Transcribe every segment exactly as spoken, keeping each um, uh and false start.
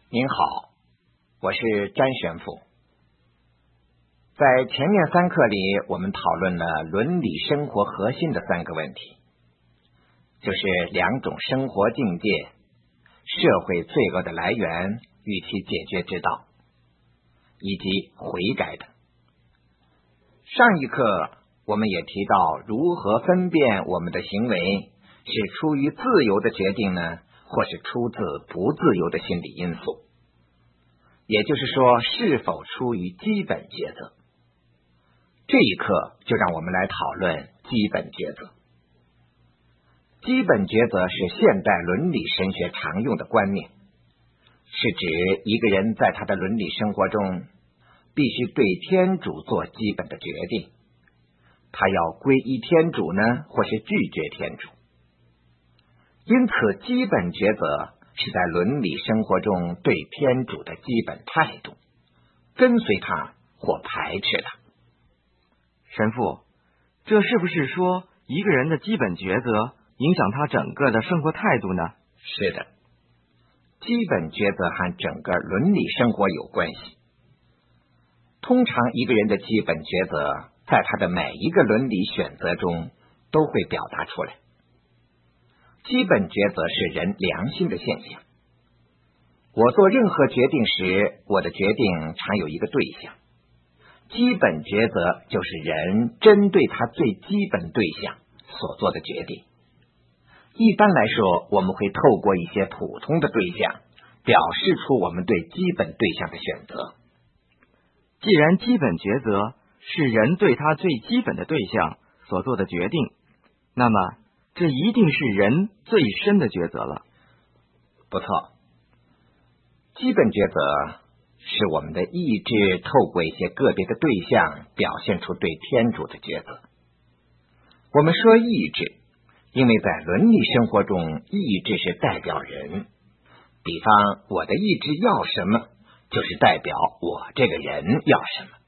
您好，我是詹神父。在前面三课里，我们讨论了伦理生活核心的三个问题，就是两种生活境界、社会罪恶的来源与其解决之道，以及悔改等。上一课我们也提到如何分辨我们的行为是出于自由的决定呢，或是出自不自由的心理因素，也就是说是否出于基本抉择。这一课就让我们来讨论基本抉择。基本抉择是现代伦理神学常用的观念，是指一个人在他的伦理生活中必须对天主做基本的决定，他要皈依天主呢，或是拒绝天主。因此基本抉择是在伦理生活中对天主的基本态度，跟随他或排斥他。 神父，这是不是说一个人的基本抉择影响他整个的生活态度呢？ 是的，基本抉择和整个伦理生活有关系。通常一个人的基本抉择在他的每一个伦理选择中都会表达出来。基本抉择是人良心的现象。我做任何决定时，我的决定常有一个对象。基本抉择就是人针对他最基本对象所做的决定。一般来说，我们会透过一些普通的对象表示出我们对基本对象的选择。 既然基本抉择是人对他最基本的对象所做的决定，那么这一定是人最深的抉择了。 不错，基本抉择是我们的意志透过一些个别的对象表现出对天主的抉择。我们说意志，因为在伦理生活中，意志是代表人。比方，我的意志要什么，就是代表我这个人要什么。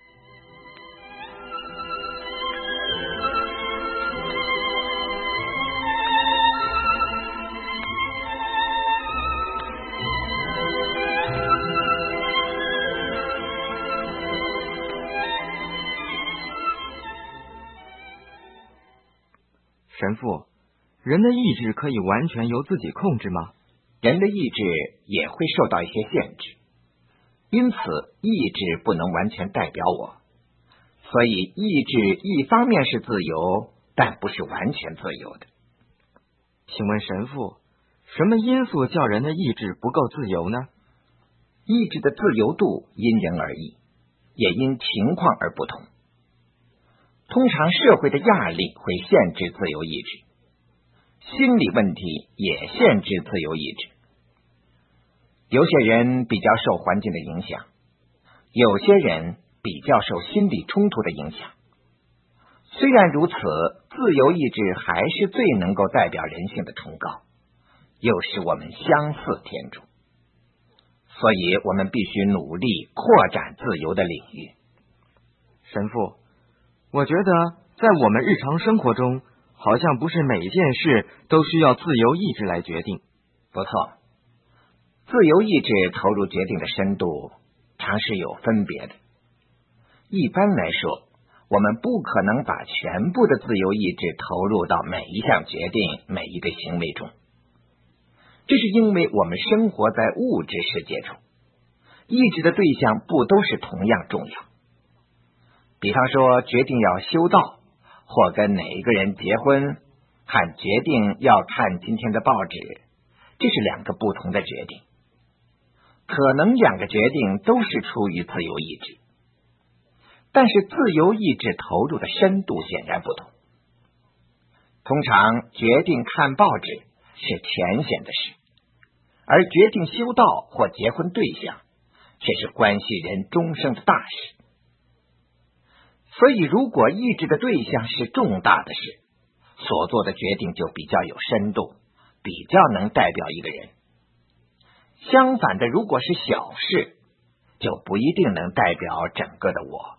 神父，人的意志可以完全由自己控制吗？ 人的意志也会受到一些限制，因此意志不能完全代表我，所以意志一方面是自由，但不是完全自由的。 请问神父，什么因素叫人的意志不够自由呢？ 意志的自由度因人而异，也因情况而不同。通常社会的压力会限制自由意志，心理问题也限制自由意志。有些人比较受环境的影响，有些人比较受心理冲突的影响。虽然如此，自由意志还是最能够代表人性的崇高，又使我们相似天主。所以我们必须努力扩展自由的领域。 神父，我觉得在我们日常生活中，好像不是每件事都需要自由意志来决定。 不错，自由意志投入决定的深度常是有分别的。一般来说，我们不可能把全部的自由意志投入到每一项决定、每一个行为中。这是因为我们生活在物质世界中，意志的对象不都是同样重要。比方说，决定要修道，或跟哪一个人结婚，和决定要看今天的报纸，这是两个不同的决定。可能两个决定都是出于自由意志，但是自由意志投入的深度显然不同。通常决定看报纸是浅显的事，而决定修道或结婚对象却是关系人终生的大事。所以如果意志的对象是重大的事，所做的决定就比较有深度，比较能代表一个人。相反的，如果是小事，就不一定能代表整个的我。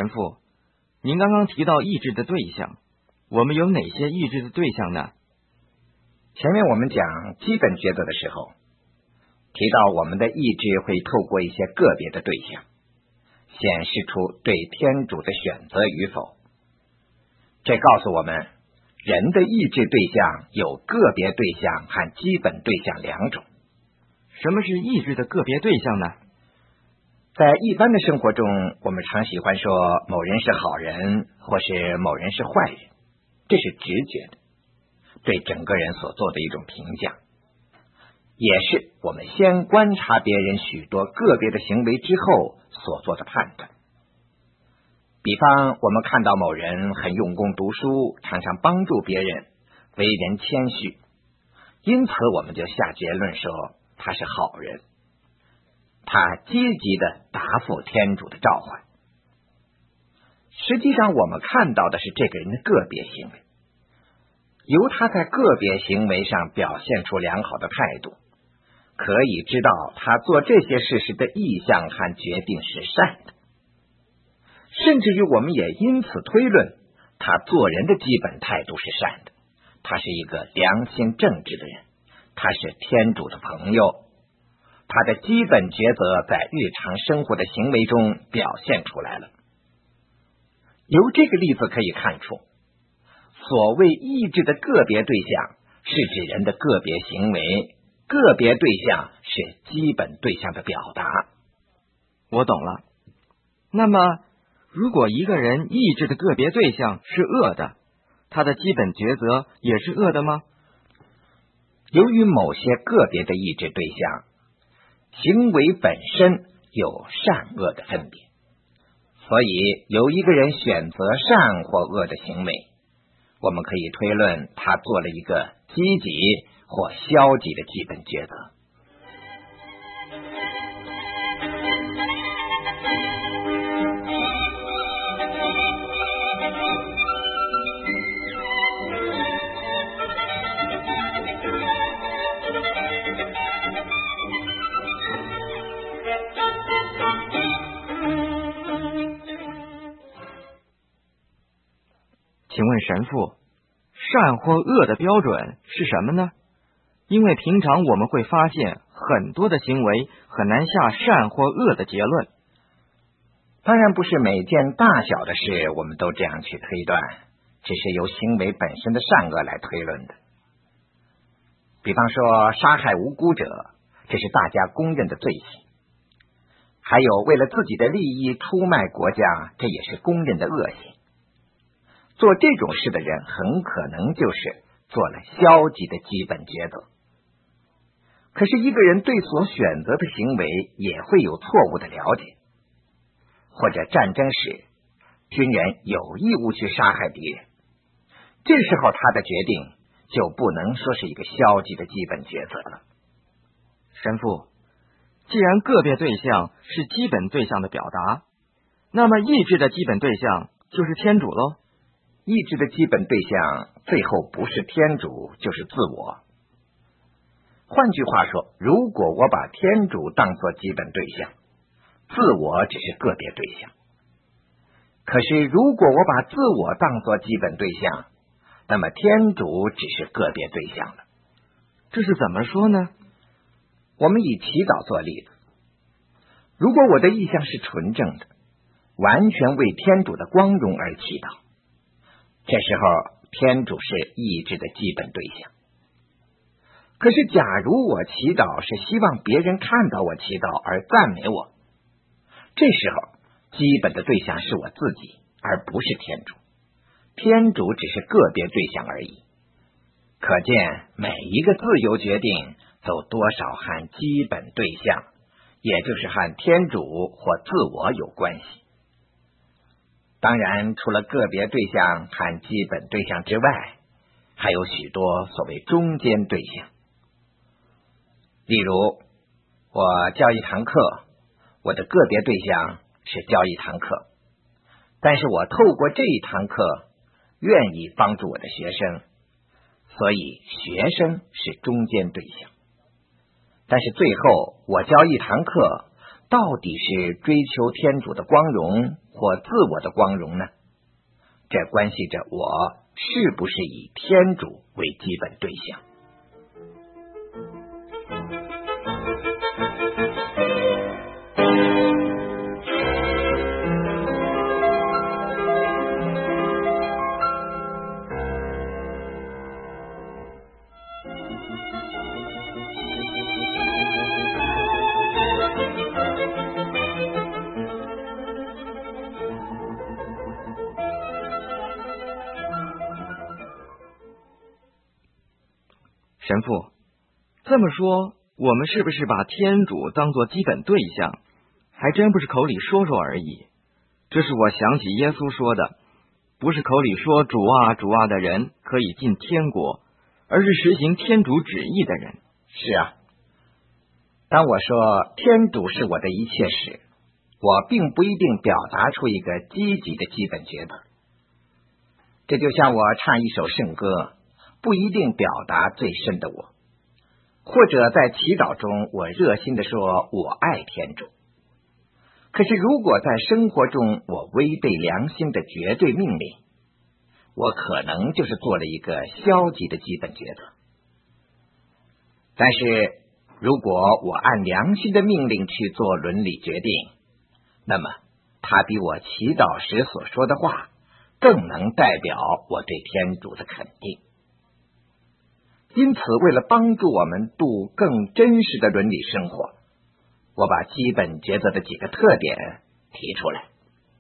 神父，您刚刚提到意志的对象，我们有哪些意志的对象呢？ 前面我们讲基本抉择的时候，提到我们的意志会透过一些个别的对象，显示出对天主的选择与否。这告诉我们，人的意志对象有个别对象和基本对象两种。 什么是意志的个别对象呢？ 在一般的生活中，我们常喜欢说某人是好人，或是某人是坏人，这是直觉的，对整个人所做的一种评价，也是我们先观察别人许多个别的行为之后所做的判断。比方，我们看到某人很用功读书，常常帮助别人，为人谦虚，因此我们就下结论说他是好人，他积极的答复天主的召唤。实际上我们看到的是这个人的个别行为，由他在个别行为上表现出良好的态度，可以知道他做这些事时的意向和决定是善的，甚至于我们也因此推论他做人的基本态度是善的，他是一个良心正直的人，他是天主的朋友，他的基本抉择在日常生活的行为中表现出来了。由这个例子可以看出，所谓意志的个别对象是指人的个别行为，个别对象是基本对象的表达。 我懂了。那么如果一个人意志的个别对象是恶的，他的基本抉择也是恶的吗？ 由于某些个别的意志对象行为本身有善恶的分别，所以有一个人选择善或恶的行为，我们可以推论他做了一个积极或消极的基本抉择。 请问神父，善或恶的标准是什么呢？因为平常我们会发现很多的行为很难下善或恶的结论。 当然不是每件大小的事我们都这样去推断，只是由行为本身的善恶来推论的。比方说杀害无辜者，这是大家公认的罪行，还有为了自己的利益出卖国家，这也是公认的恶行。做这种事的人很可能就是做了消极的基本抉择。可是一个人对所选择的行为也会有错误的了解，或者战争时军人有义务去杀害敌人，这时候他的决定就不能说是一个消极的基本抉择了。 神父，既然个别对象是基本对象的表达，那么意志的基本对象就是天主喽？ 意志的基本对象最后不是天主就是自我。换句话说，如果我把天主当作基本对象，自我只是个别对象。可是如果我把自我当作基本对象，那么天主只是个别对象了。 这是怎么说呢？ 我们以祈祷做例子，如果我的意向是纯正的，完全为天主的光荣而祈祷，这时候天主是意志的基本对象。可是假如我祈祷是希望别人看到我祈祷而赞美我，这时候基本的对象是我自己，而不是天主，天主只是个别对象而已。可见每一个自由决定都多少和基本对象，也就是和天主或自我有关系。当然除了个别对象和基本对象之外，还有许多所谓中间对象。例如我教一堂课，我的个别对象是教一堂课，但是我透过这一堂课愿意帮助我的学生，所以学生是中间对象。但是最后我教一堂课到底是追求天主的光荣， 或自我的光荣呢？这关系着我是不是以天主为基本对象。 神父，这么说，我们是不是把天主当作基本对象，还真不是口里说说而已？这是我想起耶稣说的，不是口里说主啊主啊的人可以进天国，而是实行天主旨意的人。 是啊，当我说天主是我的一切时，我并不一定表达出一个积极的基本觉得。这就像我唱一首圣歌，不一定表达最深的我，或者在祈祷中我热心的说我爱天主。可是如果在生活中我违背良心的绝对命令，我可能就是做了一个消极的基本觉得。但是如果我按良心的命令去做伦理决定，那么他比我祈祷时所说的话更能代表我对天主的肯定。因此，为了帮助我们度更真实的伦理生活，我把基本抉择的几个特点提出来。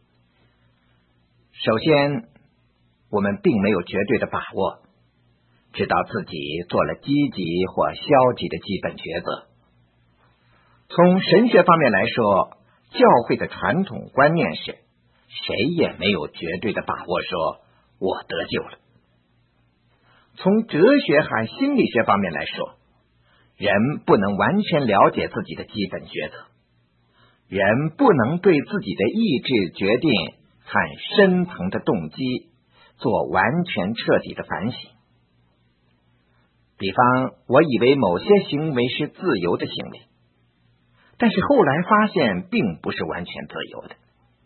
首先，我们并没有绝对的把握，知道自己做了积极或消极的基本抉择。从神学方面来说，教会的传统观念是，谁也没有绝对的把握说我得救了。从哲学和心理学方面来说，人不能完全了解自己的基本抉择，人不能对自己的意志决定和深层的动机做完全彻底的反省。比方，我以为某些行为是自由的行为，但是后来发现并不是完全自由的。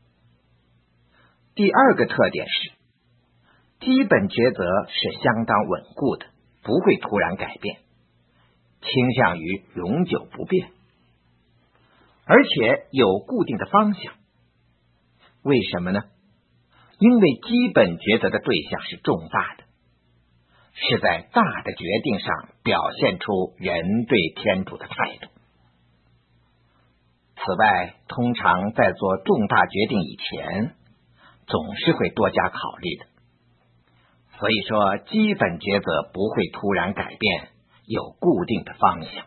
第二个特点是，基本抉择是相当稳固的，不会突然改变，倾向于永久不变，而且有固定的方向。为什么呢？因为基本抉择的对象是重大的，是在大的决定上表现出人对天主的态度。此外，通常在做重大决定以前，总是会多加考虑的。所以说，基本抉择不会突然改变，有固定的方向。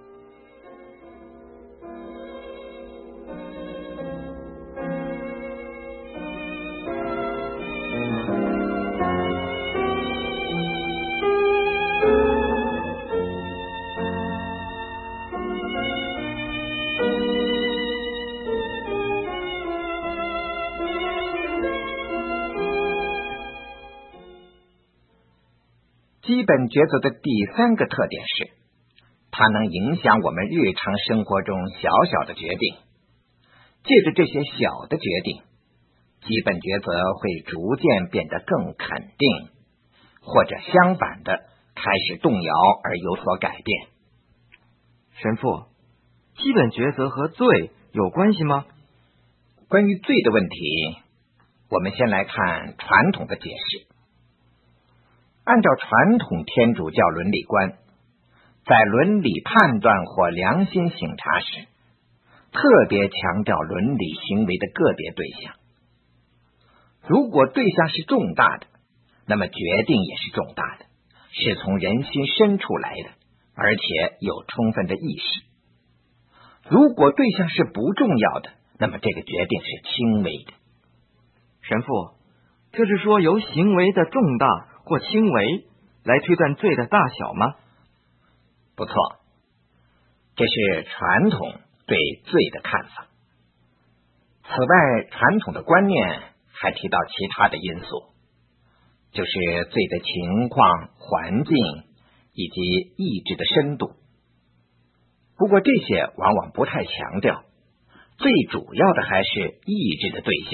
基本抉择的第三个特点是，它能影响我们日常生活中小小的决定。借着这些小的决定，基本抉择会逐渐变得更肯定，或者相反的开始动摇而有所改变。 神父，基本抉择和罪有关系吗？ 关于罪的问题，我们先来看传统的解释。按照传统天主教伦理观，在伦理判断或良心省察时，特别强调伦理行为的个别对象。如果对象是重大的，那么决定也是重大的，是从人心深处来的，而且有充分的意识。如果对象是不重要的，那么这个决定是轻微的。 神父，这是说由行为的重大或轻微来推断罪的大小吗？ 不错，这是传统对罪的看法。此外，传统的观念还提到其他的因素，就是罪的情况、环境以及意志的深度。不过这些往往不太强调，最主要的还是意志的对象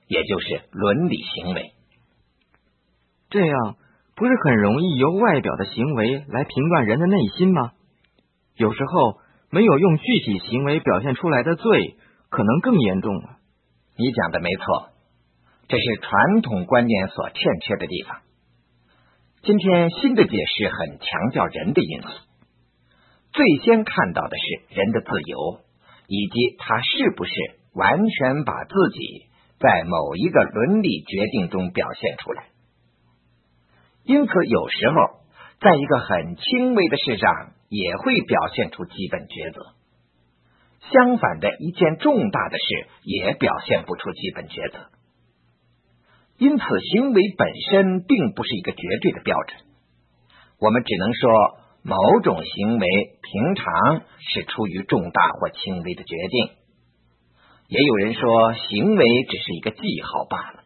也就是伦理行为。 这样不是很容易由外表的行为来评断人的内心吗？有时候没有用具体行为表现出来的罪，可能更严重了。 你讲的没错，这是传统观念所欠缺的地方。今天新的解释很强调人的因素，最先看到的是人的自由，以及他是不是完全把自己在某一个伦理决定中表现出来。因此有时候在一个很轻微的事上也会表现出基本抉择，相反的，一件重大的事也表现不出基本抉择。因此行为本身并不是一个绝对的标准，我们只能说某种行为平常是出于重大或轻微的决定，也有人说行为只是一个记号罢了。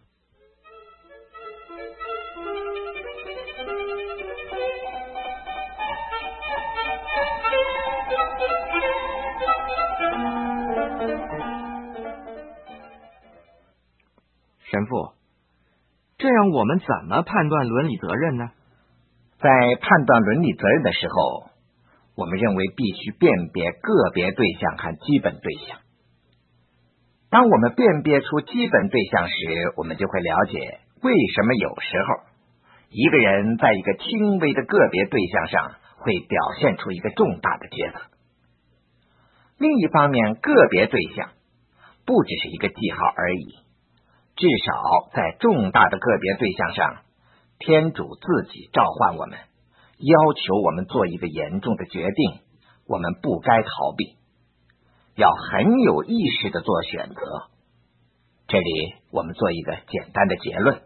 神父，这样我们怎么判断伦理责任呢？ 在判断伦理责任的时候，我们认为必须辨别个别对象和基本对象。当我们辨别出基本对象时，我们就会了解为什么有时候一个人在一个轻微的个别对象上会表现出一个重大的抉择。另一方面，个别对象不只是一个记号而已，至少在重大的个别对象上，天主自己召唤我们，要求我们做一个严重的决定，我们不该逃避，要很有意识的做选择。这里我们做一个简单的结论。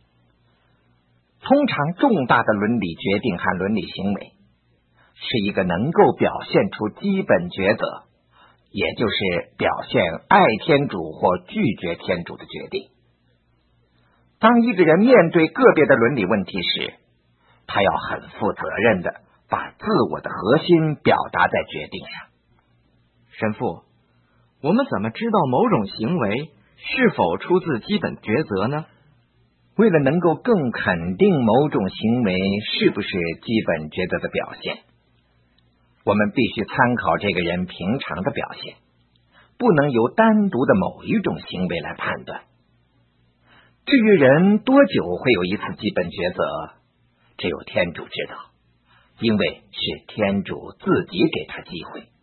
通常重大的伦理决定和伦理行为是一个能够表现出基本抉择，也就是表现爱天主或拒绝天主的决定。当一个人面对个别的伦理问题时，他要很负责任的把自我的核心表达在决定上。 神父，我们怎么知道某种行为是否出自基本抉择呢？ 为了能够更肯定某种行为是不是基本抉择的表现，我们必须参考这个人平常的表现，不能由单独的某一种行为来判断。至于人多久会有一次基本抉择，只有天主知道，因为是天主自己给他机会。